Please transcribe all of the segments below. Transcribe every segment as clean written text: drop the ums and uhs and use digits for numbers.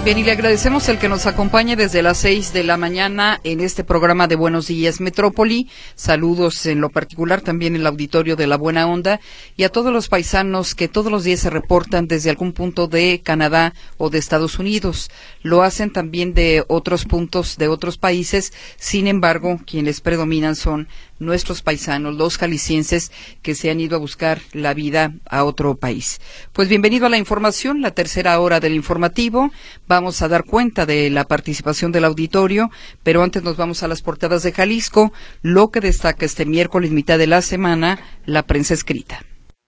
Bien, y le agradecemos el que nos acompañe desde las 6 de la mañana en este programa de Buenos Días Metrópoli. Saludos en lo particular también en el auditorio de La Buena Onda y a todos los paisanos que todos los días se reportan desde algún punto de Canadá o de Estados Unidos. Lo hacen también de otros puntos de otros países. Sin embargo, quienes predominan son nuestros paisanos, los jaliscienses que se han ido a buscar la vida a otro país. Pues bienvenido a la información, la tercera hora del informativo. Vamos a dar cuenta de la participación del auditorio, pero antes nos vamos a las portadas de Jalisco, lo que destaca este miércoles, mitad de la semana, la prensa escrita.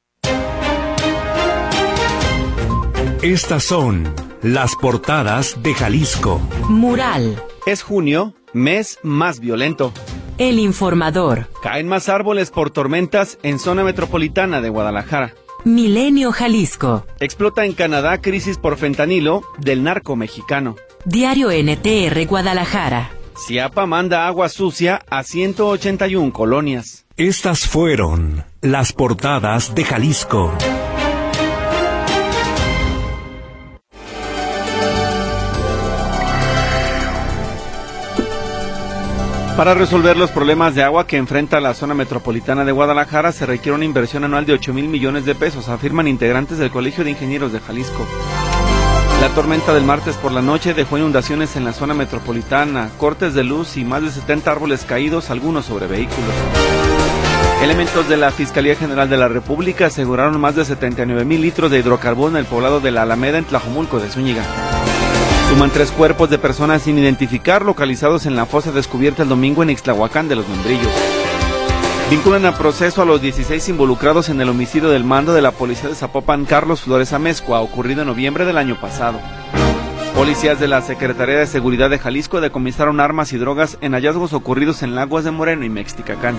Estas son las portadas de Jalisco. Mural. Es junio, mes más violento. El Informador. Caen más árboles por tormentas en zona metropolitana de Guadalajara. Milenio Jalisco. Explota en Canadá crisis por fentanilo del narco mexicano. Diario NTR Guadalajara. Ciapa manda agua sucia a 181 colonias. Estas fueron las portadas de Jalisco. Para resolver los problemas de agua que enfrenta la zona metropolitana de Guadalajara se requiere una inversión anual de 8,000 millones de pesos, afirman integrantes del Colegio de Ingenieros de Jalisco. La tormenta del martes por la noche dejó inundaciones en la zona metropolitana, cortes de luz y más de 70 árboles caídos, algunos sobre vehículos. Elementos de la Fiscalía General de la República aseguraron más de 79,000 litros de hidrocarburos en el poblado de la Alameda en Tlajomulco de Zúñiga. Suman 3 cuerpos de personas sin identificar localizados en la fosa descubierta el domingo en Ixtlahuacán de los Membrillos. Vinculan a proceso a los 16 involucrados en el homicidio del mando de la policía de Zapopan, Carlos Flores Amezcua, ocurrido en noviembre del año pasado. Policías de la Secretaría de Seguridad de Jalisco decomisaron armas y drogas en hallazgos ocurridos en Laguas de Moreno y Mexticacán.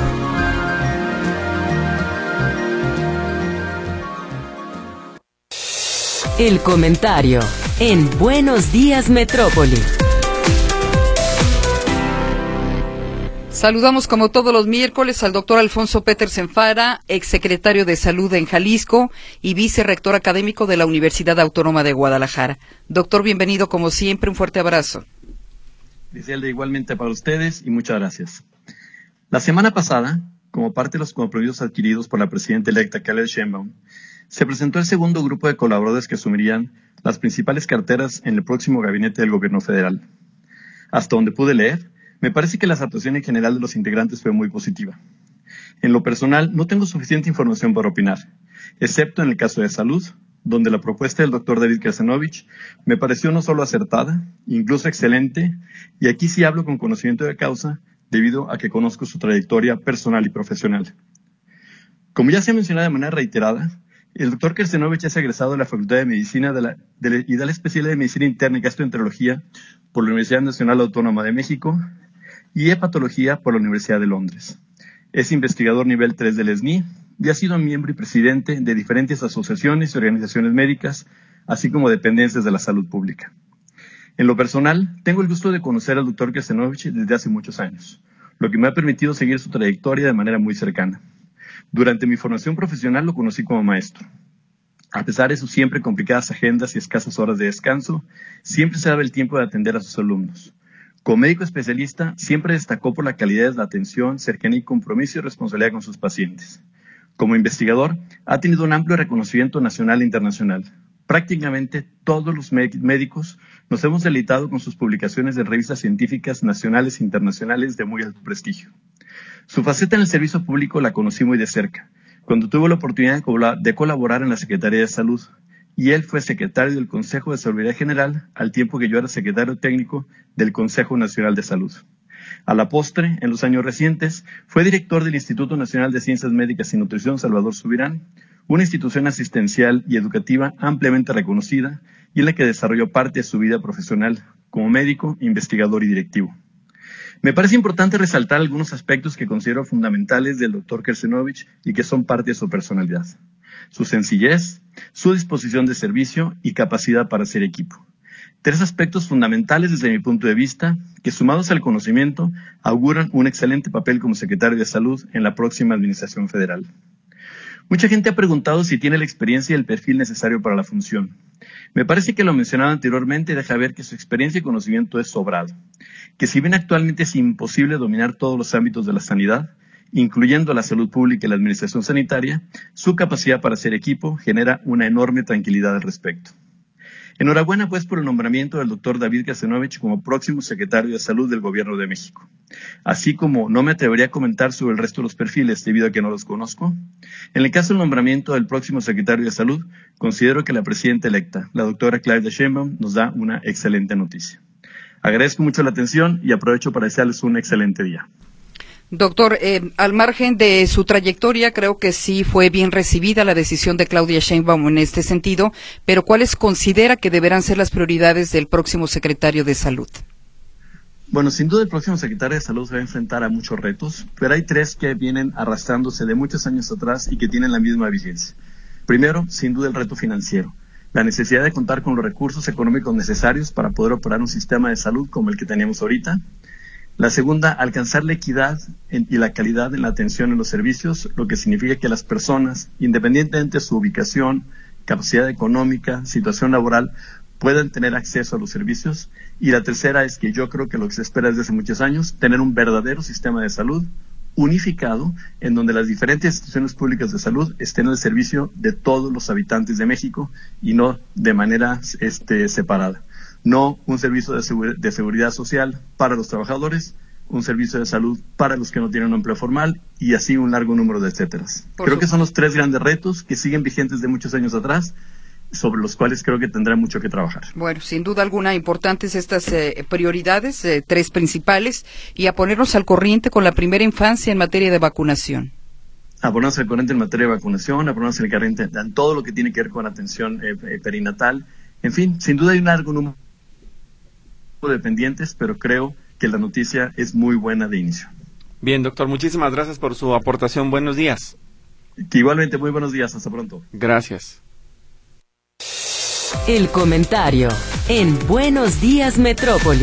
El comentario en Buenos Días Metrópoli. Saludamos como todos los miércoles al doctor Alfonso Petersen Fara, exsecretario de Salud en Jalisco y vicerrector académico de la Universidad Autónoma de Guadalajara. Doctor, bienvenido como siempre, un fuerte abrazo. Griselda, igualmente para ustedes y muchas gracias. La semana pasada, como parte de los compromisos adquiridos por la presidenta electa Claudia Sheinbaum, se presentó el segundo grupo de colaboradores que asumirían las principales carteras en el próximo gabinete del gobierno federal. Hasta donde pude leer, me parece que la actuación en general de los integrantes fue muy positiva. En lo personal, no tengo suficiente información para opinar, excepto en el caso de salud, donde la propuesta del doctor David Krasnovich me pareció no solo acertada, incluso excelente, y aquí sí hablo con conocimiento de causa, debido a que conozco su trayectoria personal y profesional. Como ya se ha mencionado de manera reiterada, el doctor Krasnovich es egresado de la Facultad de Medicina y de la especialidad de Medicina Interna y Gastroenterología por la Universidad Nacional Autónoma de México y Hepatología por la Universidad de Londres. Es investigador nivel 3 del SNI y ha sido miembro y presidente de diferentes asociaciones y organizaciones médicas, así como dependencias de la salud pública. En lo personal, tengo el gusto de conocer al doctor Krasnovich desde hace muchos años, lo que me ha permitido seguir su trayectoria de manera muy cercana. Durante mi formación profesional lo conocí como maestro. A pesar de sus siempre complicadas agendas y escasas horas de descanso, siempre se daba el tiempo de atender a sus alumnos. Como médico especialista, siempre destacó por la calidad de la atención, cercanía y compromiso y responsabilidad con sus pacientes. Como investigador, ha tenido un amplio reconocimiento nacional e internacional. Prácticamente todos los médicos nos hemos deleitado con sus publicaciones de revistas científicas nacionales e internacionales de muy alto prestigio. Su faceta en el servicio público la conocí muy de cerca, cuando tuve la oportunidad de colaborar en la Secretaría de Salud, y él fue secretario del Consejo de Seguridad General al tiempo que yo era secretario técnico del Consejo Nacional de Salud. A la postre, en los años recientes, fue director del Instituto Nacional de Ciencias Médicas y Nutrición Salvador Subirán, una institución asistencial y educativa ampliamente reconocida y en la que desarrolló parte de su vida profesional como médico, investigador y directivo. Me parece importante resaltar algunos aspectos que considero fundamentales del Dr. Krasnovich y que son parte de su personalidad. Su sencillez, su disposición de servicio y capacidad para hacer equipo. 3 aspectos fundamentales desde mi punto de vista que, sumados al conocimiento, auguran un excelente papel como secretario de Salud en la próxima Administración Federal. Mucha gente ha preguntado si tiene la experiencia y el perfil necesario para la función. Me parece que lo mencionado anteriormente deja ver que su experiencia y conocimiento es sobrado, que si bien actualmente es imposible dominar todos los ámbitos de la sanidad, incluyendo la salud pública y la administración sanitaria, su capacidad para hacer equipo genera una enorme tranquilidad al respecto. Enhorabuena pues por el nombramiento del doctor David Casenovic como próximo secretario de Salud del Gobierno de México. Así como no me atrevería a comentar sobre el resto de los perfiles debido a que no los conozco, en el caso del nombramiento del próximo secretario de Salud, considero que la presidenta electa, la doctora Claudia Sheinbaum, nos da una excelente noticia. Agradezco mucho la atención y aprovecho para desearles un excelente día. Doctor, al margen de su trayectoria, creo que sí fue bien recibida la decisión de Claudia Sheinbaum en este sentido, pero ¿cuáles considera que deberán ser las prioridades del próximo secretario de Salud? Bueno, sin duda el próximo secretario de Salud se va a enfrentar a muchos retos, pero hay tres que vienen arrastrándose de muchos años atrás y que tienen la misma vigencia. Primero, sin duda el reto financiero, la necesidad de contar con los recursos económicos necesarios para poder operar un sistema de salud como el que tenemos ahorita. La segunda, alcanzar la equidad y la calidad en la atención en los servicios, lo que significa que las personas, independientemente de su ubicación, capacidad económica, situación laboral, puedan tener acceso a los servicios. Y la tercera es que yo creo que lo que se espera desde hace muchos años, tener un verdadero sistema de salud unificado, en donde las diferentes instituciones públicas de salud estén al servicio de todos los habitantes de México y no de manera separada. No un servicio de seguridad social para los trabajadores, un servicio de salud para los que no tienen un empleo formal y así un largo número de etcéteras. Creo que son los tres grandes retos que siguen vigentes de muchos años atrás, sobre los cuales creo que tendrá mucho que trabajar. Bueno, sin duda alguna importantes estas prioridades, tres principales, y a ponernos al corriente con la primera infancia en materia de vacunación. A ponernos al corriente en materia de vacunación, a ponernos al corriente en todo lo que tiene que ver con atención perinatal. En fin, sin duda hay un largo número de pendientes, pero creo que la noticia es muy buena de inicio. Bien, doctor, muchísimas gracias por su aportación. Buenos días. Que igualmente, muy buenos días. Hasta pronto. Gracias. El comentario en Buenos Días Metrópoli.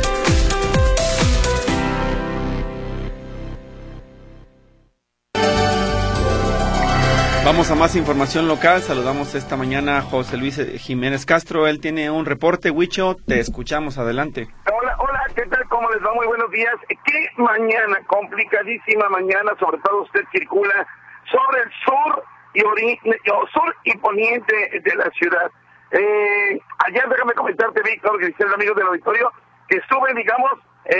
Vamos a más información local. Saludamos esta mañana a José Luis Jiménez Castro. Él tiene un reporte. Huicho, te escuchamos. Adelante. Hola, ¿qué tal? ¿Cómo les va? Muy buenos días. Qué mañana, complicadísima mañana, sobre todo usted circula sobre el sur y poniente de la ciudad. Ayer, déjame comentarte, Víctor, que dice el amigo del auditorio, que estuve, digamos,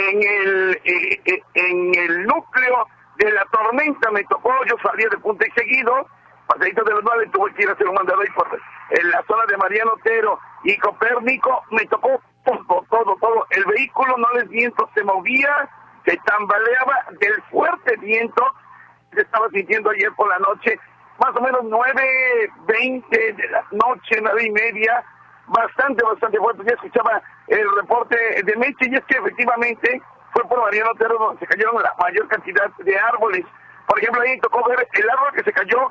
en el núcleo de la tormenta. Me tocó, yo salía de Punta y Seguido, pasadito de las 9, tuve que ir a hacer un mandado ahí por en la zona de Mariano Otero y Copérnico. Me tocó todo. El vehículo, no les miento, se movía, se tambaleaba del fuerte viento que estaba sintiendo ayer por la noche, más o menos 9:20 de la noche, 9:30, bastante fuerte. Ya escuchaba el reporte de Meche, y es que efectivamente fue por Mariano Otero donde se cayeron la mayor cantidad de árboles. Por ejemplo, ahí tocó ver el árbol que se cayó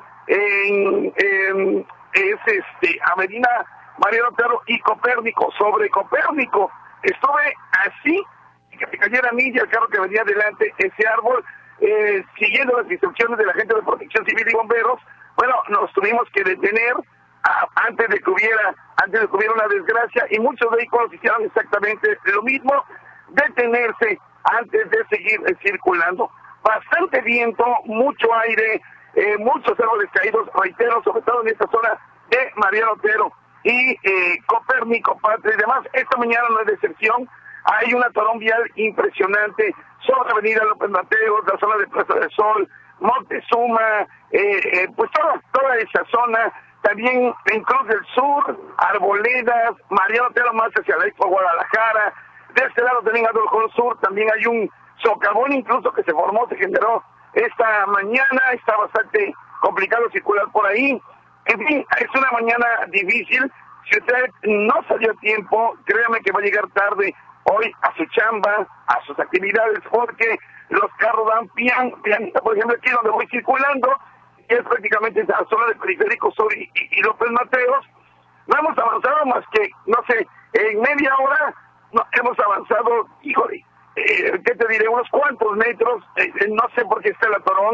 Avenida Mariano Otero y Copérnico. Sobre Copérnico estuve así, que me cayera a mí y al carro que venía adelante ese árbol, siguiendo las instrucciones de la gente de Protección Civil y Bomberos. Bueno, nos tuvimos que detener antes de que hubiera una desgracia, y muchos vehículos hicieron exactamente lo mismo, detenerse antes de seguir circulando. Bastante viento, mucho aire, muchos árboles caídos, reitero, sobre todo en esta zona de Mariano Otero y Copérnico, Patria y demás. Esta mañana no es de excepción. Hay un atorón vial impresionante sobre Avenida López Mateos, la zona de Plaza del Sol, Montezuma, pues toda esa zona. También en Cruz del Sur, Arboledas, Mariano Otero más hacia la Expo Guadalajara. De este lado también Adolfo Sur, también hay un socavón incluso que se generó esta mañana. Está bastante complicado circular por ahí. En fin, es una mañana difícil. Si usted no salió a tiempo, créame que va a llegar tarde hoy a su chamba, a sus actividades, porque los carros dan pianita. Por ejemplo, aquí donde voy circulando, que es prácticamente esa zona del Periférico Sur y López Mateos, no hemos avanzado más que, no sé, en media hora no hemos avanzado, híjole, ¿qué te diré? Unos cuantos metros, no sé por qué está el atorón.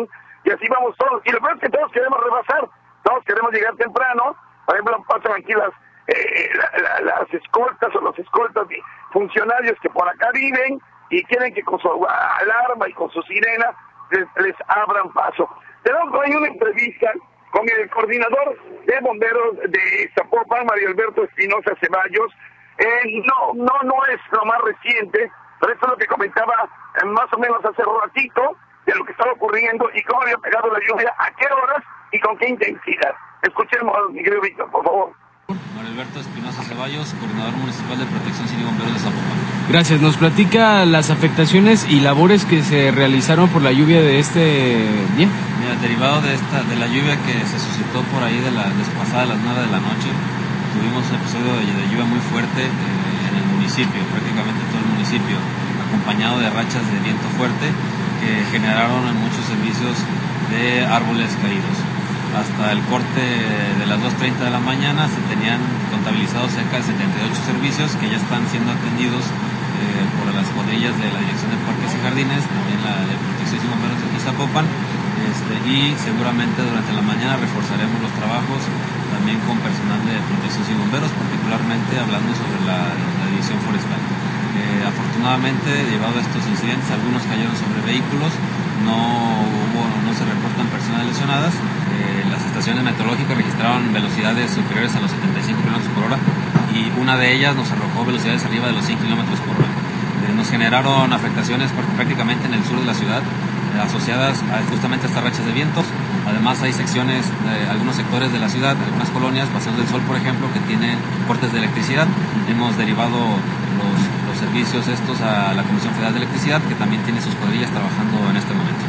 y así vamos todos, y lo peor es que todos queremos rebasar, todos queremos llegar temprano. Por ejemplo, pasan aquí las escoltas o los escoltas de funcionarios que por acá viven y quieren que con su alarma y con su sirena les abran paso. Tenemos por ahí una entrevista con el coordinador de bomberos de Zapopan, Mario Alberto Espinosa Ceballos. No es lo más reciente, pero esto es lo que comentaba más o menos hace ratito de lo que estaba ocurriendo y cómo había pegado la lluvia, a qué horas y con qué intensidad. Escuchemos, mi querido Víctor, por favor. Mario Alberto Espinosa Ceballos, coordinador municipal de Protección Civil y Bomberos de Zapopan. Gracias. ¿Nos platica las afectaciones y labores que se realizaron por la lluvia de este día? Mira, derivado de la lluvia que se suscitó por ahí pasada las 9 de la noche, tuvimos un episodio de lluvia muy fuerte en el municipio, prácticamente todo el municipio, acompañado de rachas de viento fuerte que generaron muchos servicios de árboles caídos. Hasta el corte de las 2:30 de la mañana se tenían contabilizados cerca de 78 servicios que ya están siendo atendidos por las cuadrillas de la Dirección de Parques y Jardines, también la de Protección y Bomberos de Zapopan, y seguramente durante la mañana reforzaremos los trabajos también con personal de Protección y Bomberos, particularmente hablando sobre la División Forestal. Afortunadamente, derivado de estos incidentes, algunos cayeron sobre vehículos, no se reportan personas lesionadas. Las estaciones meteorológicas registraron velocidades superiores a los 75 km por hora y una de ellas nos arrojó velocidades arriba de los 100 km por hora. Nos generaron afectaciones prácticamente en el sur de la ciudad asociadas justamente a estas rachas de vientos. Además hay secciones, algunos sectores de la ciudad, algunas colonias, Paseo del Sol por ejemplo, que tienen cortes de electricidad. Hemos derivado los servicios estos a la Comisión Federal de Electricidad, que también tiene sus cuadrillas trabajando en este momento.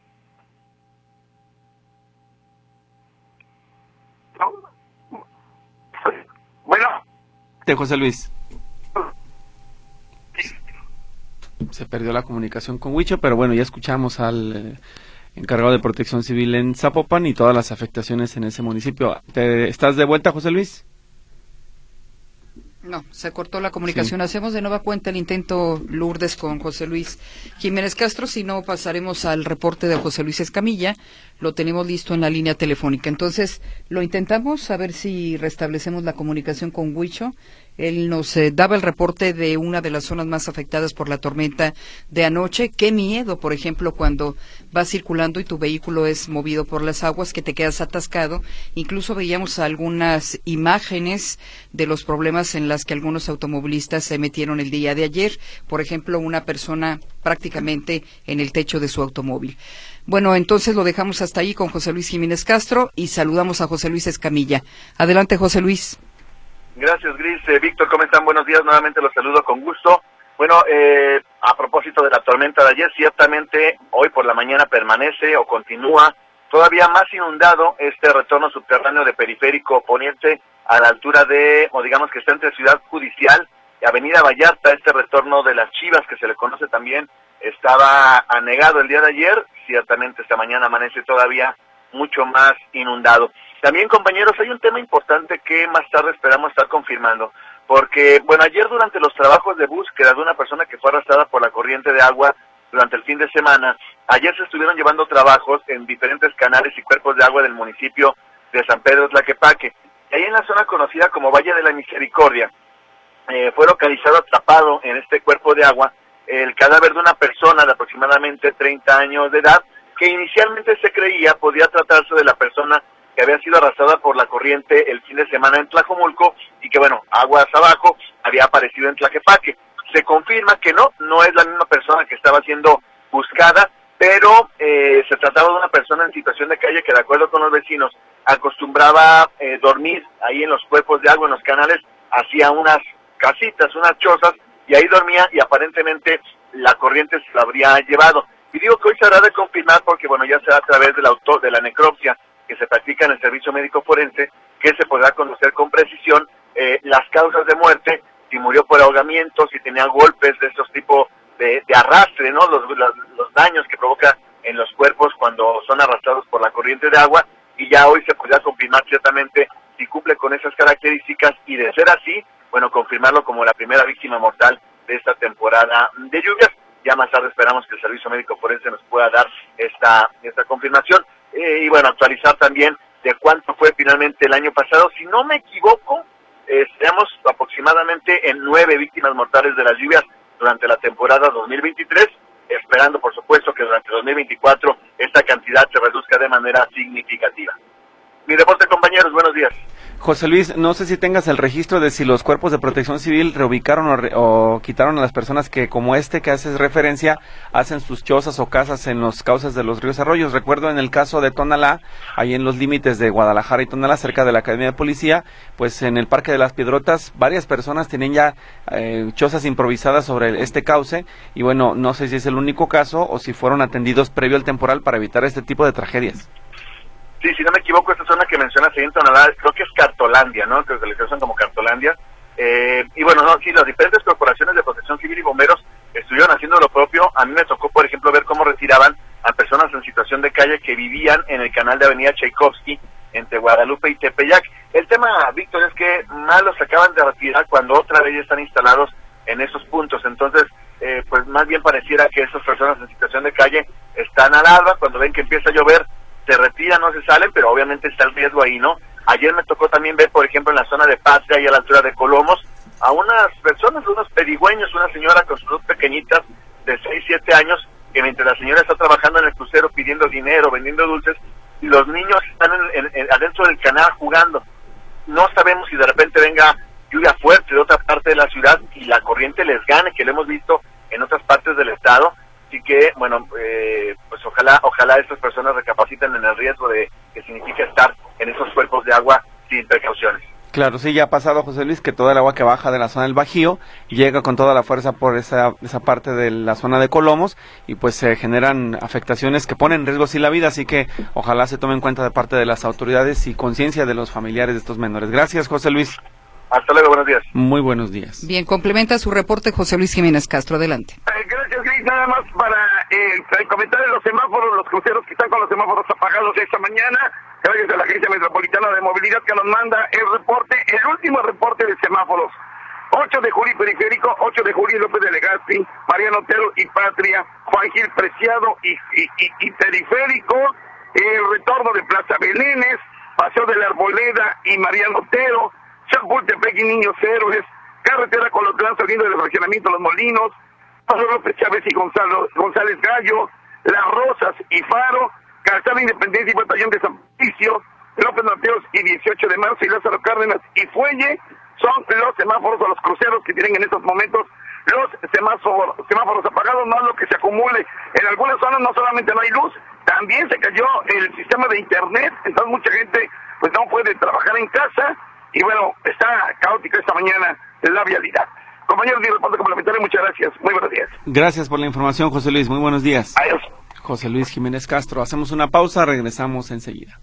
Bueno. De José Luis. Se perdió la comunicación con Huicho, pero bueno, ya escuchamos al encargado de Protección Civil en Zapopan y todas las afectaciones en ese municipio. ¿Estás de vuelta, José Luis? No, se cortó la comunicación. Sí. Hacemos de nueva cuenta el intento, Lourdes, con José Luis Jiménez Castro. Si no, pasaremos al reporte de José Luis Escamilla. Lo tenemos listo en la línea telefónica. Entonces, lo intentamos, a ver si restablecemos la comunicación con Huicho. Él nos daba el reporte de una de las zonas más afectadas por la tormenta de anoche. Qué miedo, por ejemplo, cuando vas circulando y tu vehículo es movido por las aguas, que te quedas atascado. Incluso veíamos algunas imágenes de los problemas en las que algunos automovilistas se metieron el día de ayer. Por ejemplo, una persona prácticamente en el techo de su automóvil. Bueno, entonces lo dejamos hasta ahí con José Luis Jiménez Castro y saludamos a José Luis Escamilla. Adelante, José Luis. Gracias, Gris. Víctor, ¿cómo están? Buenos días, nuevamente los saludo con gusto. Bueno, a propósito de la tormenta de ayer, ciertamente hoy por la mañana permanece o continúa todavía más inundado este retorno subterráneo de Periférico Poniente a la altura de, o digamos que está entre Ciudad Judicial y Avenida Vallarta. Este retorno de las Chivas, que se le conoce también, estaba anegado el día de ayer. Ciertamente esta mañana amanece todavía mucho más inundado. También, compañeros, hay un tema importante que más tarde esperamos estar confirmando, porque, bueno, ayer durante los trabajos de búsqueda de una persona que fue arrastrada por la corriente de agua durante el fin de semana, ayer se estuvieron llevando trabajos en diferentes canales y cuerpos de agua del municipio de San Pedro Tlaquepaque. Y ahí en la zona conocida como Valle de la Misericordia, fue localizado atrapado en este cuerpo de agua el cadáver de una persona de aproximadamente 30 años de edad, que inicialmente se creía podía tratarse de la persona que había sido arrastrada por la corriente el fin de semana en Tlajomulco y que, bueno, aguas abajo había aparecido en Tlaquepaque. Se confirma que no es la misma persona que estaba siendo buscada, pero se trataba de una persona en situación de calle que, de acuerdo con los vecinos, acostumbraba dormir ahí en los cuerpos de agua, en los canales, hacía unas casitas, unas chozas, y ahí dormía y aparentemente la corriente se la habría llevado. Y digo que hoy se habrá de confirmar porque, bueno, ya será a través de la necropsia que se practica en el servicio médico forense, que se podrá conocer con precisión las causas de muerte, si murió por ahogamiento, si tenía golpes de estos tipos de arrastre, ¿no? Los daños que provoca en los cuerpos cuando son arrastrados por la corriente de agua, y ya hoy se podrá confirmar ciertamente si cumple con esas características, y de ser así, bueno, confirmarlo como la primera víctima mortal de esta temporada de lluvias. Ya más tarde esperamos que el servicio médico forense nos pueda dar esta confirmación. y bueno, actualizar también de cuánto fue finalmente el año pasado. Si no me equivoco, estamos aproximadamente en 9 víctimas mortales de las lluvias durante la temporada 2023, esperando por supuesto que durante 2024 esta cantidad se reduzca de manera significativa. Mi reporte, compañeros, buenos días. José Luis, no sé si tengas el registro de si los cuerpos de protección civil reubicaron o quitaron a las personas que, como que haces referencia, hacen sus chozas o casas en los cauces de los ríos arroyos. Recuerdo en el caso de Tonalá, ahí en los límites de Guadalajara y Tonalá, cerca de la Academia de Policía, pues en el Parque de las Piedrotas, varias personas tenían ya chozas improvisadas sobre este cauce, y bueno, no sé si es el único caso o si fueron atendidos previo al temporal para evitar este tipo de tragedias. Sí, si no me equivoco, esta zona que mencionas ahí en Tonalá, creo que es Cartolandia, ¿no? Que se le conocen como Cartolandia. Y bueno, no, sí, las diferentes corporaciones de protección civil y bomberos estuvieron haciendo lo propio. A mí me tocó, por ejemplo, ver cómo retiraban a personas en situación de calle que vivían en el canal de Avenida Tchaikovsky, entre Guadalupe y Tepeyac. El tema, Víctor, es que más los acaban de retirar cuando otra vez ya están instalados en esos puntos. Entonces, pues más bien pareciera que esas personas en situación de calle están al alba. Cuando ven que empieza a llover, se retiran, no se salen, pero obviamente está el riesgo ahí, ¿no? Ayer me tocó también ver, por ejemplo, en la zona de Patria y a la altura de Colomos, a unas personas, unos pedigüeños, una señora con sus dos pequeñitas de 6, 7 años, que mientras la señora está trabajando en el crucero pidiendo dinero, vendiendo dulces, y los niños están adentro del canal jugando. No sabemos si de repente venga lluvia fuerte de otra parte de la ciudad y la corriente les gane, que lo hemos visto en otras partes del estado. Así que, bueno, pues ojalá estas personas recapaciten en el riesgo de que significa estar en esos cuerpos de agua sin precauciones. Claro, sí, ya ha pasado, José Luis, que toda el agua que baja de la zona del Bajío llega con toda la fuerza por esa parte de la zona de Colomos, y pues se generan afectaciones que ponen en riesgo sí la vida, así que ojalá se tome en cuenta de parte de las autoridades y conciencia de los familiares de estos menores. Gracias, José Luis. Hasta luego, buenos días. Muy buenos días. Bien, complementa su reporte José Luis Jiménez Castro, adelante. Gracias, Gris. Nada más para comentar de los semáforos, los cruceros que están con los semáforos apagados esta mañana, gracias a la Agencia Metropolitana de Movilidad que nos manda el reporte, el último reporte de semáforos. 8 de julio Periférico, 8 de julio López de Legazpi, Mariano Otero y Patria, Juan Gil Preciado y Periférico, el retorno de Plaza Belénes, Paseo de la Arboleda y Mariano Otero, Chapultepec y Niños Héroes, carretera Colotlán saliendo del fraccionamiento Los Molinos, Paso López Chávez y González Gallo, Las Rosas y Faro, Calzada Independencia y Batallón de San Patricio, López Mateos y 18 de marzo y Lázaro Cárdenas y Fuelle, son los semáforos o los cruceros que tienen en estos momentos los semáforos apagados, más lo que se acumule. En algunas zonas no solamente no hay luz, también se cayó el sistema de internet, entonces mucha gente pues no puede trabajar en casa, y bueno, está caótica esta mañana la vialidad. Compañeros, mi reporte complementario, muchas gracias. Muy buenos días. Gracias por la información, José Luis. Muy buenos días. Adiós. José Luis Jiménez Castro. Hacemos una pausa, regresamos enseguida.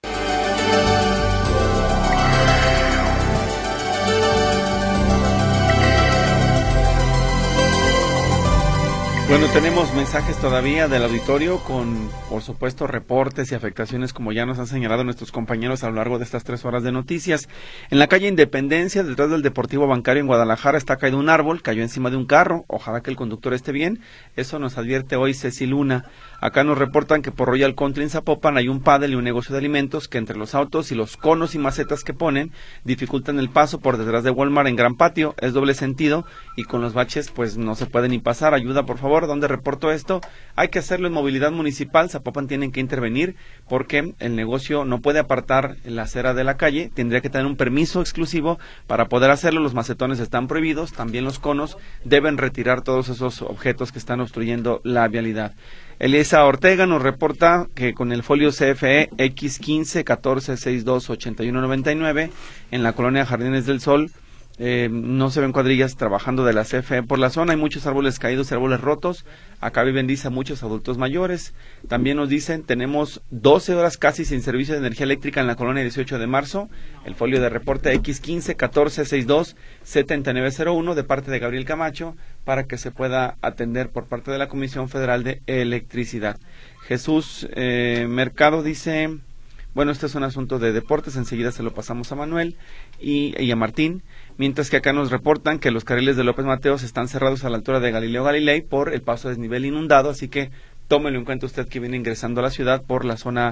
Bueno, tenemos mensajes todavía del auditorio con, por supuesto, reportes y afectaciones como ya nos han señalado nuestros compañeros a lo largo de estas 3 horas de noticias. En la calle Independencia, detrás del Deportivo Bancario en Guadalajara, está caído un árbol, cayó encima de un carro. Ojalá que el conductor esté bien. Eso nos advierte hoy Ceci Luna. Acá nos reportan que por Royal Country en Zapopan hay un pádel y un negocio de alimentos que entre los autos y los conos y macetas que ponen dificultan el paso por detrás de Walmart en Gran Patio. Es doble sentido y con los baches pues no se puede ni pasar. Ayuda, por favor. ¿Dónde reporto esto? Hay que hacerlo en movilidad municipal. Zapopan tienen que intervenir porque el negocio no puede apartar la acera de la calle, tendría que tener un permiso exclusivo para poder hacerlo. Los macetones están prohibidos, también los conos. Deben retirar todos esos objetos que están obstruyendo la vialidad. Elisa Ortega nos reporta que con el folio CFE X15 1462 8199 en la colonia Jardines del Sol no se ven cuadrillas trabajando de la CFE por la zona. Hay muchos árboles caídos y árboles rotos. Acá viven, dice, muchos adultos mayores. También nos dicen, tenemos 12 horas casi sin servicio de energía eléctrica en la colonia 18 de marzo. El folio de reporte X15 1462 7901 de parte de Gabriel Camacho para que se pueda atender por parte de la Comisión Federal de Electricidad. Jesús Mercado dice, bueno, este es un asunto de deportes, enseguida se lo pasamos a Manuel y a Martín. Mientras que acá nos reportan que los carriles de López Mateos están cerrados a la altura de Galileo Galilei por el paso a desnivel inundado, así que tómelo en cuenta usted que viene ingresando a la ciudad por la zona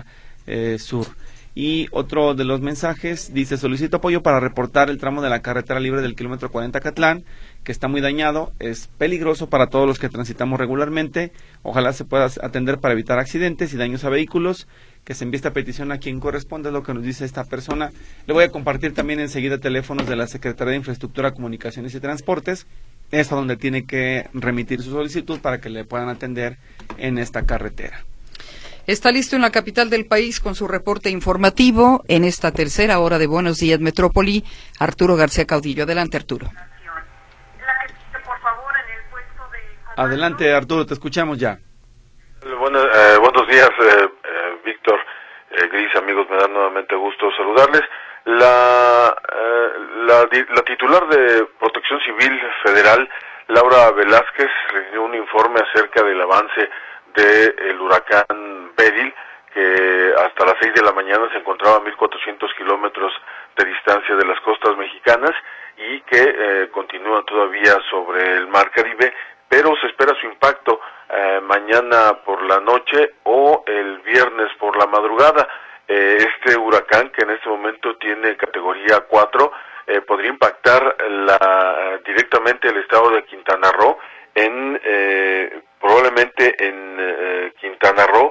sur. Y otro de los mensajes dice: solicito apoyo para reportar el tramo de la carretera libre del kilómetro 40 Catlán, que está muy dañado, es peligroso para todos los que transitamos regularmente. Ojalá se pueda atender para evitar accidentes y daños a vehículos. Que se envíe esta petición a quien corresponde, es lo que nos dice esta persona. Le voy a compartir también enseguida teléfonos de la Secretaría de Infraestructura, Comunicaciones y Transportes. Es a donde tiene que remitir su solicitud para que le puedan atender en esta carretera. Está listo en la capital del país con su reporte informativo en esta tercera hora de Buenos Días Metrópoli, Arturo García Caudillo. Adelante, Arturo. Adelante, Arturo, te escuchamos ya. Buenos días, Víctor, Gris, amigos, me da nuevamente gusto saludarles. La titular de Protección Civil Federal, Laura Velázquez, rindió un informe acerca del avance del huracán Beryl, que hasta las 6 de la mañana se encontraba a 1.400 kilómetros de distancia de las costas mexicanas y que continúa todavía sobre el Mar Caribe, pero se espera su impacto mañana por la noche o el viernes por la madrugada. Este huracán, que en este momento tiene categoría 4, podría impactar directamente el estado de Quintana Roo, probablemente en Quintana Roo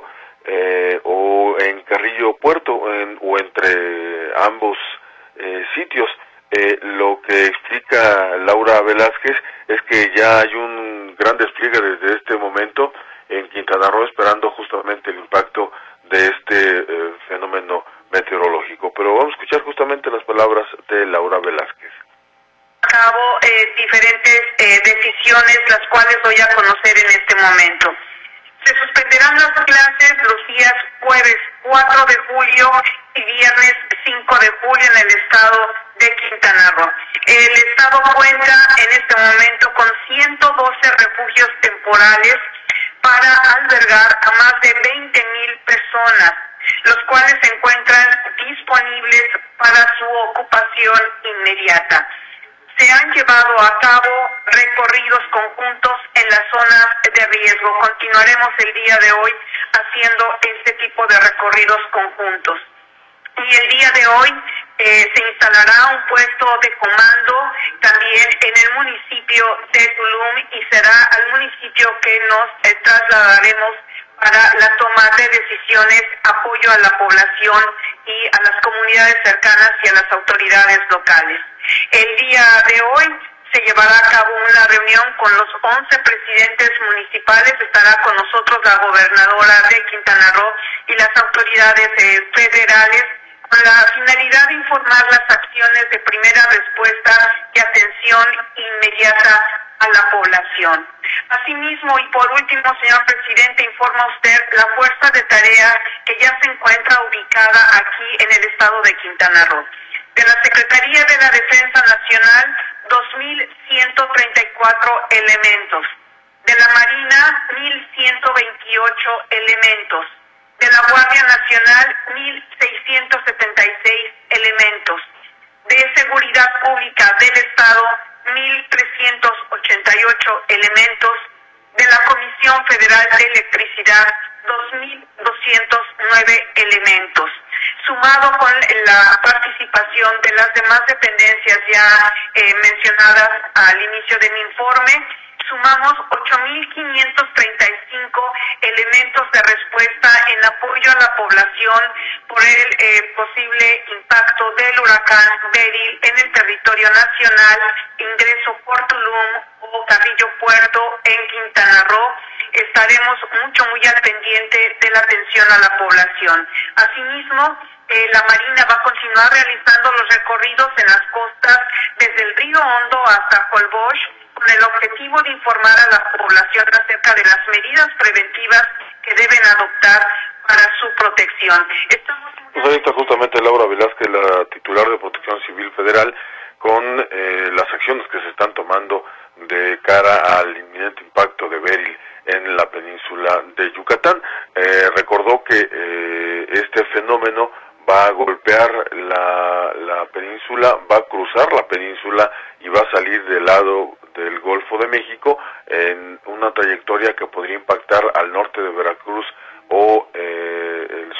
o en Carrillo Puerto o entre ambos sitios. Lo que explica Laura Velázquez es que ya hay un gran despliegue desde este momento en Quintana Roo, esperando justamente el impacto de este fenómeno meteorológico. Pero vamos a escuchar justamente las palabras de Laura Velázquez. Cabo diferentes decisiones, las cuales doy a conocer en este momento. Se suspenderán las clases los días jueves 4 de julio y viernes 5 de julio en el estado de Quintana Roo. El estado cuenta en este momento con 112 refugios temporales para albergar a más de 20,000 personas, los cuales se encuentran disponibles para su ocupación inmediata. Se han llevado a cabo recorridos conjuntos en las zonas de riesgo. Continuaremos el día de hoy haciendo este tipo de recorridos conjuntos. Y el día de hoy se instalará un puesto de comando también en el municipio de Tulum y será al municipio que nos trasladaremos para la toma de decisiones, apoyo a la población y a las comunidades cercanas y a las autoridades locales. El día de hoy se llevará a cabo una reunión con los 11 presidentes municipales, estará con nosotros la gobernadora de Quintana Roo y las autoridades federales, con la finalidad de informar las acciones de primera respuesta y atención inmediata a la población. Asimismo, y por último, señor presidente, informa usted la fuerza de tarea que ya se encuentra ubicada aquí en el estado de Quintana Roo. De la Secretaría de la Defensa Nacional, 2,134 elementos. De la Marina, 1,128 elementos. De la Guardia Nacional, 1,676 elementos. De Seguridad Pública del Estado, 1,388 elementos. De la Comisión Federal de Electricidad, 2,209 elementos. Sumado con la participación de las demás dependencias ya mencionadas al inicio de mi informe, sumamos 8,535 elementos de respuesta en apoyo a la población por el posible impacto del huracán Beryl en el territorio nacional, ingreso por Tulum o Carrillo Puerto en Quintana Roo. Estaremos muy al pendiente de la atención a la población. Asimismo, la Marina va a continuar realizando los recorridos en las costas desde el Río Hondo hasta Holbox, con el objetivo de informar a la población acerca de las medidas preventivas que deben adoptar para su protección. Pues ahí está justamente Laura Velázquez, la titular de Protección Civil Federal, con las acciones que se están tomando de cara al inminente impacto de Beryl en la península de Yucatán. Recordó que este fenómeno va a golpear la península, va a cruzar la península y va a salir del lado del Golfo de México en una trayectoria que podría impactar al norte de Veracruz o el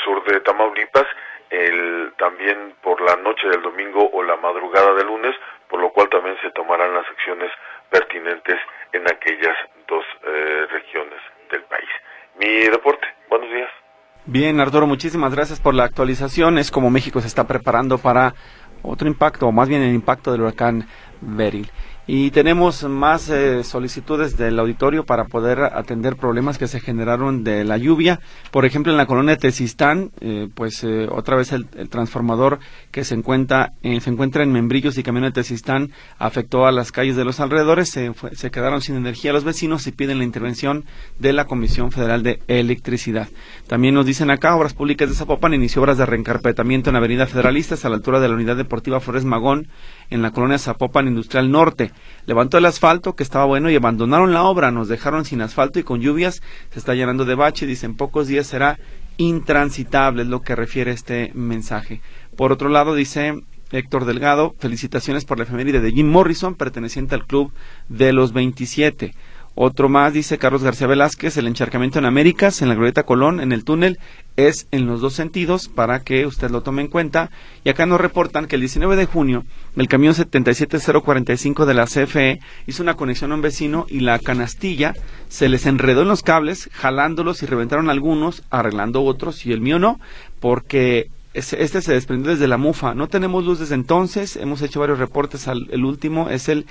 sur de Tamaulipas, también por la noche del domingo o la madrugada del lunes, por lo cual también se tomarán las acciones pertinentes en aquellas dos regiones del país. Mi reporte, buenos días. Bien, Arturo, muchísimas gracias por la actualización. Es como México se está preparando para otro impacto, o más bien el impacto del huracán Beryl. Y tenemos más solicitudes del auditorio para poder atender problemas que se generaron de la lluvia. Por ejemplo, en la colonia Tezistán, otra vez el transformador que se encuentra en Membrillos y Camino de Tezistán afectó a las calles de los alrededores. Se quedaron sin energía los vecinos y piden la intervención de la Comisión Federal de Electricidad. También nos dicen acá, Obras Públicas de Zapopan inició obras de reencarpetamiento en Avenida Federalistas a la altura de la Unidad Deportiva Flores Magón en la colonia Zapopan Industrial Norte. Levantó el asfalto que estaba bueno y abandonaron la obra, nos dejaron sin asfalto y con lluvias se está llenando de bache, dicen pocos días será intransitable, es lo que refiere este mensaje. Por otro lado, dice Héctor Delgado, felicitaciones por la efeméride de Jim Morrison, perteneciente al Club de los 27. Otro más, dice Carlos García Velázquez, el encharcamiento en Américas, en la Glorieta Colón, en el túnel, es en los dos sentidos, para que usted lo tome en cuenta. Y acá nos reportan que el 19 de junio, el camión 77045 de la CFE hizo una conexión a un vecino y la canastilla se les enredó en los cables, jalándolos y reventaron algunos, arreglando otros, y el mío no, porque este se desprendió desde la mufa. No tenemos luz desde entonces, hemos hecho varios reportes, el último es el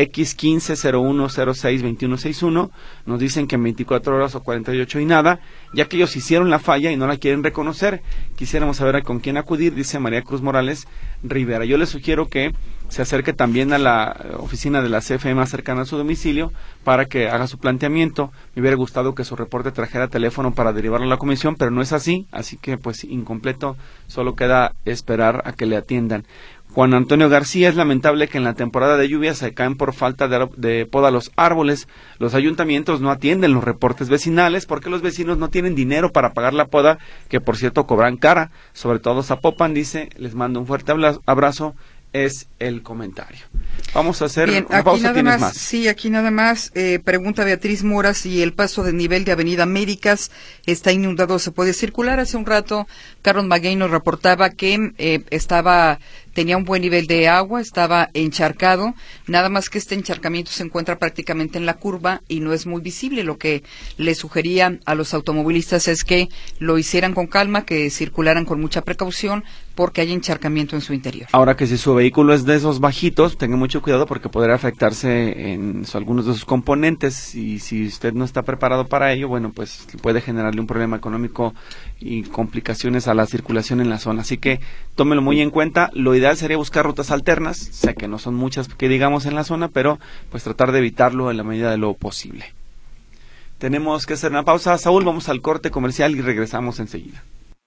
X1501062161, nos dicen que en 24 horas o 48 y nada, ya que ellos hicieron la falla y no la quieren reconocer. Quisiéramos saber con quién acudir, dice María Cruz Morales Rivera. Yo les sugiero que se acerque también a la oficina de la CFE más cercana a su domicilio para que haga su planteamiento. Me hubiera gustado que su reporte trajera teléfono para derivarlo a la comisión, pero no es así que pues incompleto, solo queda esperar a que le atiendan. Juan Antonio García, es lamentable que en la temporada de lluvia se caen por falta de poda los árboles. Los ayuntamientos no atienden los reportes vecinales porque los vecinos no tienen dinero para pagar la poda, que por cierto cobran cara, sobre todo Zapopan, dice. Les mando un fuerte abrazo. Es el comentario. Vamos a hacer una pausa. ¿Tienes más? Sí, aquí nada más. Pregunta Beatriz Mora si el paso de nivel de Avenida Américas está inundado, se puede circular. Hace un rato Carlos Maguey nos reportaba que tenía un buen nivel de agua, estaba encharcado, nada más que este encharcamiento se encuentra prácticamente en la curva y no es muy visible. Lo que le sugería a los automovilistas es que lo hicieran con calma, que circularan con mucha precaución, porque hay encharcamiento en su interior. Ahora que si su vehículo es de esos bajitos, tenga mucho cuidado porque podría afectarse en algunos de sus componentes, y si usted no está preparado para ello, bueno, pues puede generarle un problema económico y complicaciones a la circulación en la zona. Así que tómelo muy en cuenta. Lo ideal sería buscar rutas alternas, sé que no son muchas que digamos en la zona, pero pues tratar de evitarlo en la medida de lo posible. Tenemos que hacer una pausa, Saúl, vamos al corte comercial y regresamos enseguida.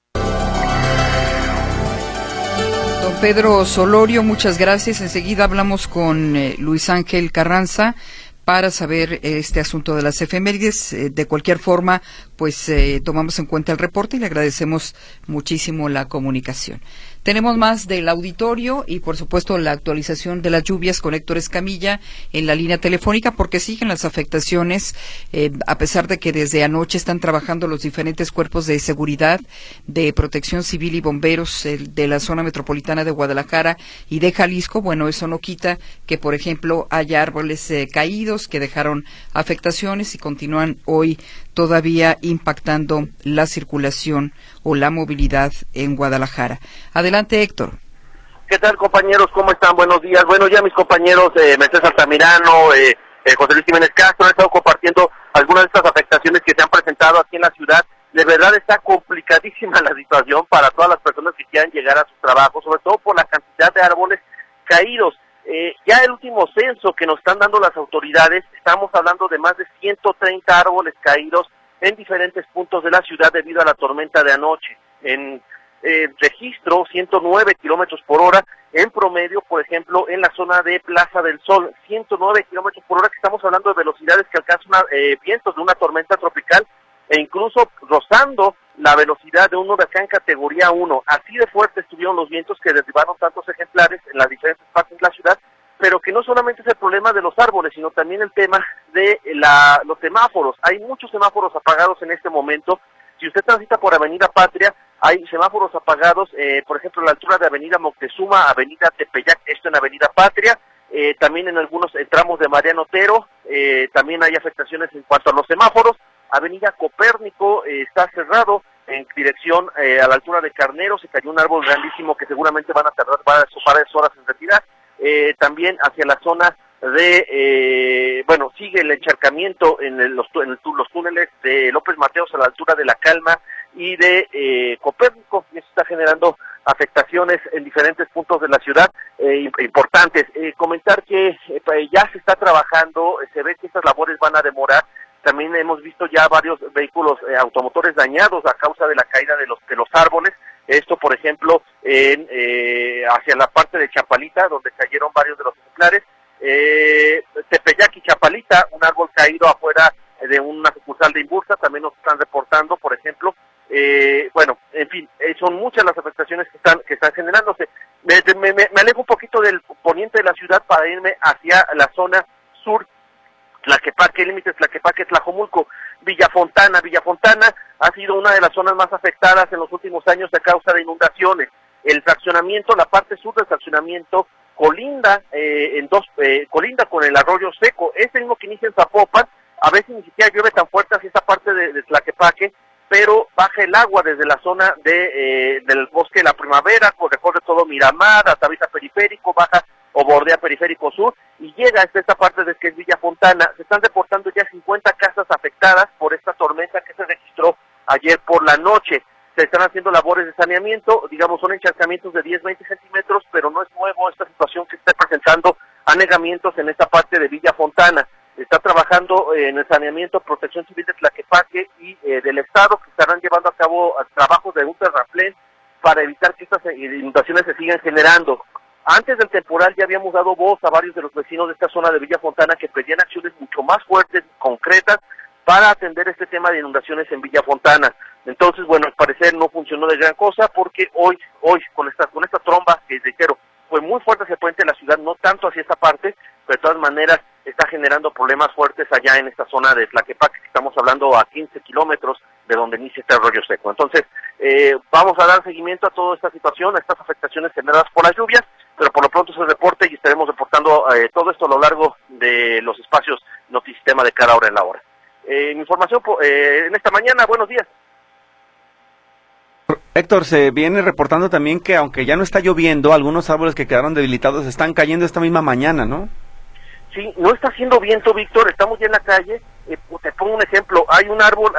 Don Pedro Solorio, muchas gracias. Enseguida hablamos con Luis Ángel Carranza para saber este asunto de las efemérides. De cualquier forma, pues tomamos en cuenta el reporte y le agradecemos muchísimo la comunicación. Tenemos más del auditorio y, por supuesto, la actualización de las lluvias con Héctor Escamilla en la línea telefónica, porque siguen las afectaciones, a pesar de que desde anoche están trabajando los diferentes cuerpos de seguridad, de protección civil y bomberos de la zona metropolitana de Guadalajara y de Jalisco. Bueno, eso no quita que, por ejemplo, haya árboles caídos que dejaron afectaciones y continúan hoy todavía impactando la circulación o la movilidad en Guadalajara. Adelante, Héctor. ¿Qué tal, compañeros? ¿Cómo están? Buenos días. Bueno, ya mis compañeros Mercedes Altamirano, José Luis Jiménez Castro han estado compartiendo algunas de estas afectaciones que se han presentado aquí en la ciudad. De verdad está complicadísima la situación para todas las personas que quieran llegar a sus trabajos, sobre todo por la cantidad de árboles caídos. Ya el último censo que nos están dando las autoridades, estamos hablando de más de 130 árboles caídos en diferentes puntos de la ciudad debido a la tormenta de anoche. En registro 109 kilómetros por hora en promedio, por ejemplo, en la zona de Plaza del Sol, 109 kilómetros por hora, que estamos hablando de velocidades que alcanzan vientos de una tormenta tropical e incluso rozando la velocidad de un huracán categoría 1. Así de fuerte estuvieron los vientos que derribaron tantos ejemplares en las diferentes partes de la ciudad, pero que no solamente es el problema de los árboles, sino también el tema de los semáforos. Hay muchos semáforos apagados en este momento. Si usted transita por Avenida Patria, hay semáforos apagados, por ejemplo, a la altura de Avenida Moctezuma, Avenida Tepeyac, esto en Avenida Patria, también en algunos tramos de Mariano Otero, también hay afectaciones en cuanto a los semáforos. Avenida Copérnico está cerrado en dirección a la altura de Carnero, se cayó un árbol grandísimo que seguramente van a tardar varias horas en retirar. También hacia la zona de, sigue el encharcamiento en los túneles de López Mateos a la altura de La Calma y de Copérnico, y eso está generando afectaciones en diferentes puntos de la ciudad importantes. Comentar que ya se está trabajando, se ve que estas labores van a demorar. También hemos visto ya varios vehículos automotores dañados a causa de la caída de los árboles. Esto, por ejemplo, hacia la parte de Chapalita, donde cayeron varios de los ejemplares. Tepeyac y Chapalita, un árbol caído afuera de una sucursal de Imbursa, también nos están reportando, por ejemplo. En fin, son muchas las afectaciones que están generándose. Me alejo un poquito del poniente de la ciudad para irme hacia la zona sur, Tlaquepaque, límites Tlaquepaque, Tlajomulco, Villa Fontana ha sido una de las zonas más afectadas en los últimos años a causa de inundaciones. El fraccionamiento, la parte sur del fraccionamiento colinda colinda con el arroyo seco, es el mismo que inicia en Zapopan. A veces ni siquiera llueve tan fuerte hacia esa parte de Tlaquepaque, pero baja el agua desde la zona del Bosque de la Primavera, recorre todo Miramar, atraviesa Periférico, baja o bordea Periférico Sur y llega hasta esta parte de que es Villa Fontana. Se están reportando ya 50 casas afectadas por esta tormenta que se registró ayer por la noche. Se están haciendo labores de saneamiento, digamos, son encharcamientos de 10-20 centímetros, pero no es nuevo esta situación que está presentando anegamientos en esta parte de Villa Fontana. Está trabajando en el saneamiento Protección Civil de Tlaquepaque y del Estado, que estarán llevando a cabo trabajos de un terraplén para evitar que estas inundaciones se sigan generando. Antes del temporal ya habíamos dado voz a varios de los vecinos de esta zona de Villa Fontana que pedían acciones mucho más fuertes, concretas, para atender este tema de inundaciones en Villa Fontana. Entonces, al parecer no funcionó de gran cosa porque hoy con esta tromba, que reitero, fue muy fuerte hacia el puente de la ciudad, no tanto hacia esta parte, pero de todas maneras está generando problemas fuertes allá en esta zona de Tlaquepaque, que estamos hablando a 15 kilómetros de donde inicia este arroyo seco. Entonces, vamos a dar seguimiento a toda esta situación, a estas afectaciones generadas por las lluvias, pero por lo pronto es el reporte y estaremos reportando todo esto a lo largo de los espacios Notisistema de cada hora en la hora. Mi información en esta mañana, buenos días. Héctor, se viene reportando también que aunque ya no está lloviendo, algunos árboles que quedaron debilitados están cayendo esta misma mañana, ¿no? Sí, no está haciendo viento, Víctor, estamos ya en la calle. Te pongo un ejemplo, hay un árbol,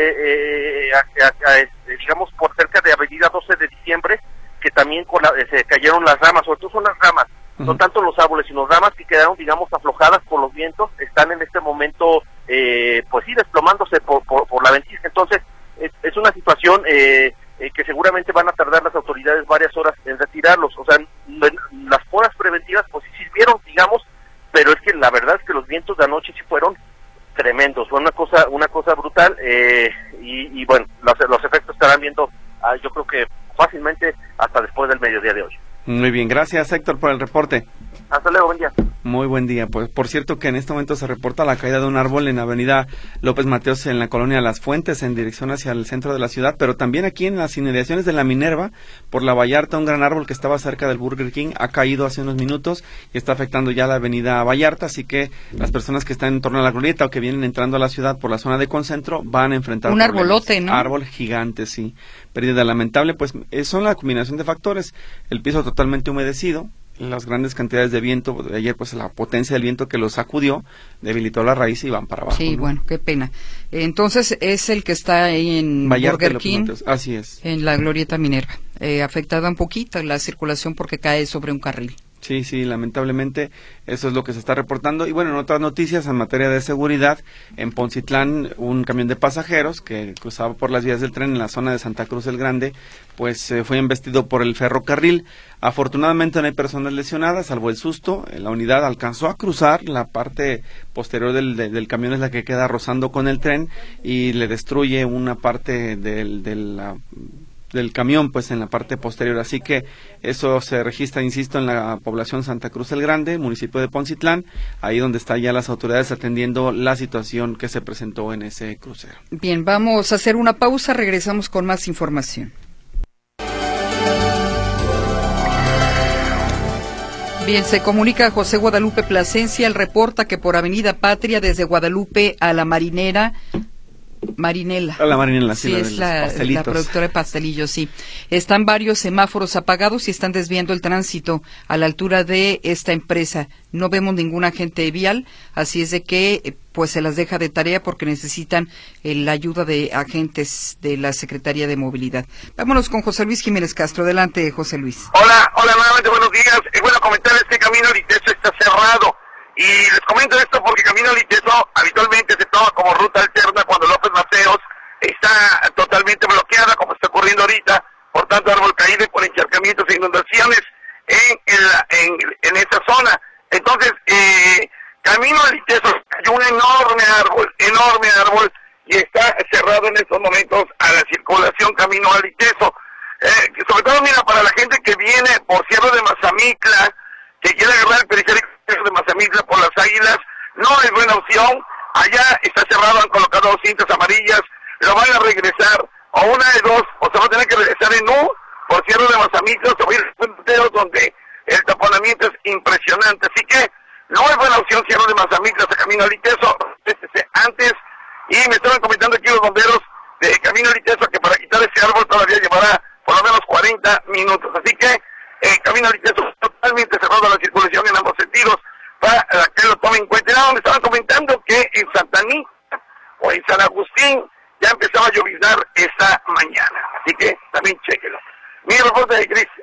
digamos, por cerca de Avenida 12 de Diciembre, que también se cayeron las ramas, sobre todo son las ramas, no tanto los árboles, sino las ramas que quedaron, digamos, aflojadas por los vientos, están en este momento, desplomándose por la ventisca. Entonces, es una situación que seguramente van a tardar las autoridades varias horas en retirarlos. O sea, las podas preventivas pues sí sirvieron, digamos, pero es que la verdad es que los vientos de anoche sí fueron tremendos, fue una cosa brutal, y los efectos estarán viendo, yo creo que fácilmente hasta después del mediodía de hoy. Muy bien, gracias Héctor por el reporte. Hasta luego, buen día. Muy buen día. Pues por cierto que en este momento se reporta la caída de un árbol en Avenida López Mateos en la colonia Las Fuentes en dirección hacia el centro de la ciudad, pero también aquí en las inmediaciones de la Minerva, por la Vallarta, un gran árbol que estaba cerca del Burger King ha caído hace unos minutos y está afectando ya la avenida Vallarta, así que las personas que están en torno a la glorieta o que vienen entrando a la ciudad por la zona de Concentro van a enfrentar un problemas. Arbolote, ¿no? Árbol gigante, sí. Pérdida lamentable, pues son la combinación de factores, el piso totalmente humedecido, las grandes cantidades de viento, ayer pues la potencia del viento que los sacudió, debilitó la raíz y van para abajo. Sí, ¿no? Bueno, qué pena. Entonces es el que está ahí en Vallarta, Burger King, así es. En la Glorieta Minerva. Afectada un poquito la circulación porque cae sobre un carril. Sí, lamentablemente eso es lo que se está reportando. Y bueno, en otras noticias en materia de seguridad, en Poncitlán un camión de pasajeros que cruzaba por las vías del tren en la zona de Santa Cruz el Grande, pues fue embestido por el ferrocarril. Afortunadamente no hay personas lesionadas, salvo el susto. La unidad alcanzó a cruzar, la parte posterior del camión es la que queda rozando con el tren y le destruye una parte del camión, pues en la parte posterior, así que eso se registra, insisto, en la población Santa Cruz el Grande, municipio de Poncitlán, ahí donde están ya las autoridades atendiendo la situación que se presentó en ese crucero. Bien, vamos a hacer una pausa, regresamos con más información. Bien, se comunica José Guadalupe Plasencia, él reporta que por Avenida Patria, desde Guadalupe a la Marinela. A la Marinela, sí, es la productora de pastelillos, sí. Están varios semáforos apagados y están desviando el tránsito a la altura de esta empresa. No vemos ningún agente vial, así es de que pues se las deja de tarea porque necesitan la ayuda de agentes de la Secretaría de Movilidad. Vámonos con José Luis Jiménez Castro. Adelante, José Luis. Hola, nuevamente buenos días. Bueno, comentar este camino al Liteso está cerrado. Y les comento esto porque Camino al Liteso habitualmente se toma como ruta alterna cuando López Mateos está totalmente bloqueada, como está ocurriendo ahorita, por tanto árbol caído y por encharcamientos e inundaciones en esa zona. Entonces, Camino al Liteso hay un enorme árbol, y está cerrado en estos momentos a la circulación Camino al Liteso. Sobre todo, mira, para la gente que viene por Sierra de Mazamitla, que quiere agarrar el periférico de Mazamitla por las Águilas, no es buena opción. Allá está cerrado, han colocado cintas amarillas, lo van a regresar, o una de dos, o se va a tener que regresar en U, por Sierra de Mazamitla, o ir donde el taponamiento es impresionante. Así que no es buena opción Sierra de Mazamitla hasta Camino al Liteso antes, y me estaban comentando aquí los bomberos de Camino al Liteso que para quitar ese árbol todavía llevará por lo menos 40 minutos. Así que Camino al Liteso totalmente cerrado a la circulación en ambos sentidos, para que lo tomen en cuenta. Me estaban comentando que en Santa Anita o en San Agustín ya empezaba a lloviznar esta mañana, así que también chéquelo. Mi reporte de Cris,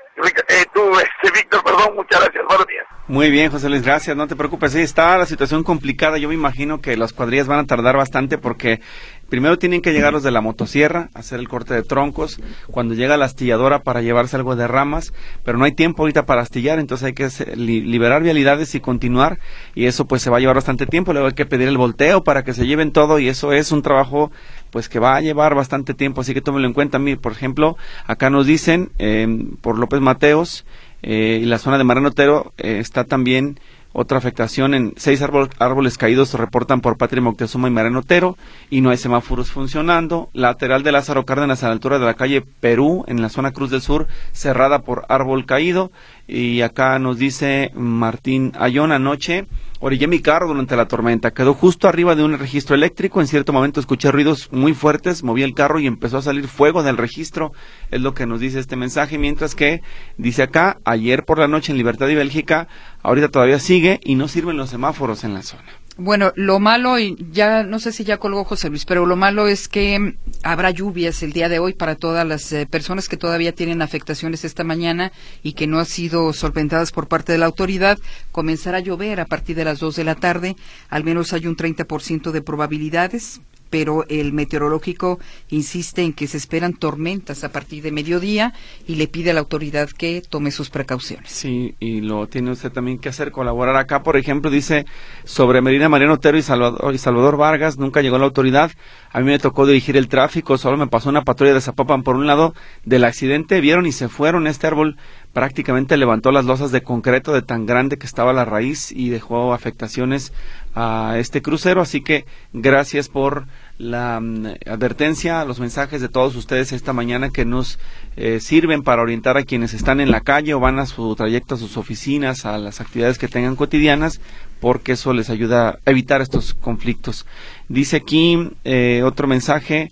Víctor, perdón, muchas gracias, buenos días. Muy bien, José Luis, gracias, no te preocupes, sí, está la situación complicada. Yo me imagino que las cuadrillas van a tardar bastante porque primero tienen que llegar los de la motosierra, hacer el corte de troncos, cuando llega la astilladora para llevarse algo de ramas, pero no hay tiempo ahorita para astillar, entonces hay que liberar vialidades y continuar, y eso pues se va a llevar bastante tiempo. Luego hay que pedir el volteo para que se lleven todo, y eso es un trabajo pues que va a llevar bastante tiempo, así que tómenlo en cuenta. Por ejemplo, acá nos dicen por López Mateos y la zona de Mariano Otero está también otra afectación en 6 árboles caídos, se reportan por Patria Moctezuma y Mariano Otero, y no hay semáforos funcionando. Lateral de Lázaro Cárdenas a la altura de la calle Perú, en la zona Cruz del Sur, cerrada por árbol caído. Y acá nos dice Martín Ayón, anoche orillé mi carro durante la tormenta, quedó justo arriba de un registro eléctrico, en cierto momento escuché ruidos muy fuertes, moví el carro y empezó a salir fuego del registro, es lo que nos dice este mensaje. Mientras que, dice acá, ayer por la noche en Libertad y Bélgica, ahorita todavía sigue y no sirven los semáforos en la zona. Bueno, lo malo, y ya no sé si ya colgó José Luis, pero lo malo es que habrá lluvias el día de hoy para todas las personas que todavía tienen afectaciones esta mañana y que no han sido solventadas por parte de la autoridad. Comenzará a llover a partir de las 2 de la tarde, al menos hay un 30% de probabilidades, pero el meteorológico insiste en que se esperan tormentas a partir de mediodía y le pide a la autoridad que tome sus precauciones. Sí, y lo tiene usted también que hacer, colaborar. Acá, por ejemplo, dice sobre Medina Mariano Otero y Salvador Vargas, nunca llegó la autoridad. A mí me tocó dirigir el tráfico, solo me pasó una patrulla de Zapopan por un lado del accidente, vieron y se fueron. Este árbol prácticamente levantó las losas de concreto de tan grande que estaba la raíz y dejó afectaciones a este crucero, así que gracias por la advertencia, los mensajes de todos ustedes esta mañana que nos sirven para orientar a quienes están en la calle o van a su trayecto, a sus oficinas, a las actividades que tengan cotidianas, porque eso les ayuda a evitar estos conflictos. Dice aquí otro mensaje,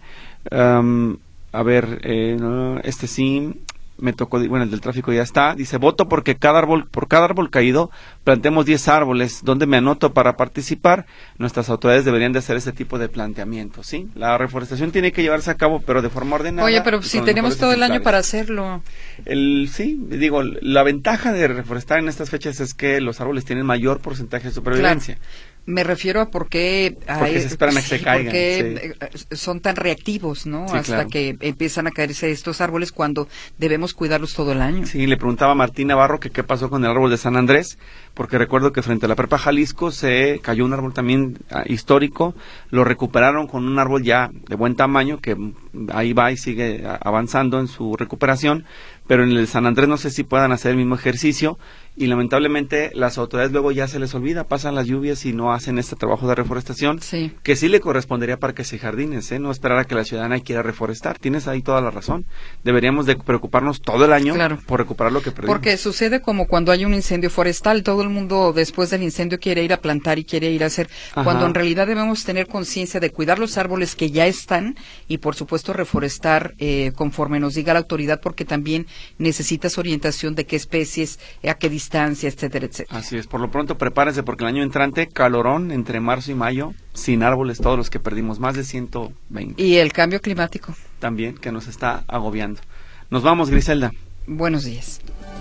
este sí me tocó, bueno, el del tráfico ya está, dice, voto porque por cada árbol caído plantemos 10 árboles, ¿dónde me anoto para participar? Nuestras autoridades deberían de hacer este tipo de planteamientos, ¿sí? La reforestación tiene que llevarse a cabo, pero de forma ordenada. Oye, pero si tenemos todo el año para hacerlo. Sí, digo, la ventaja de reforestar en estas fechas es que los árboles tienen mayor porcentaje de supervivencia. Claro. Me refiero a porque se esperan a que se caigan. Porque son tan reactivos, ¿no? Sí, hasta claro, que empiezan a caerse estos árboles cuando debemos cuidarlos todo el año. Sí, le preguntaba a Martín Navarro que qué pasó con el árbol de San Andrés, porque recuerdo que frente a la Prepa Jalisco se cayó un árbol también histórico, lo recuperaron con un árbol ya de buen tamaño, que ahí va y sigue avanzando en su recuperación, pero en el San Andrés no sé si puedan hacer el mismo ejercicio y lamentablemente las autoridades luego ya se les olvida, pasan las lluvias y no hacen este trabajo de reforestación, que sí le correspondería a Parques y Jardines, no esperar a que la ciudadana quiera reforestar. Tienes ahí toda la razón. Deberíamos de preocuparnos todo el año por recuperar lo que perdimos. Porque sucede como cuando hay un incendio forestal, todo el mundo después del incendio quiere ir a plantar y quiere ir a hacer, cuando en realidad debemos tener conciencia de cuidar los árboles que ya están y por supuesto reforestar conforme nos diga la autoridad, porque también necesitas orientación de qué especies, a qué distancia, etcétera, etcétera. Así es, por lo pronto prepárense porque el año entrante, calorón entre marzo y mayo, sin árboles, todos los que perdimos, más de 120. Y el cambio climático. También, que nos está agobiando. Nos vamos, Griselda. Buenos días.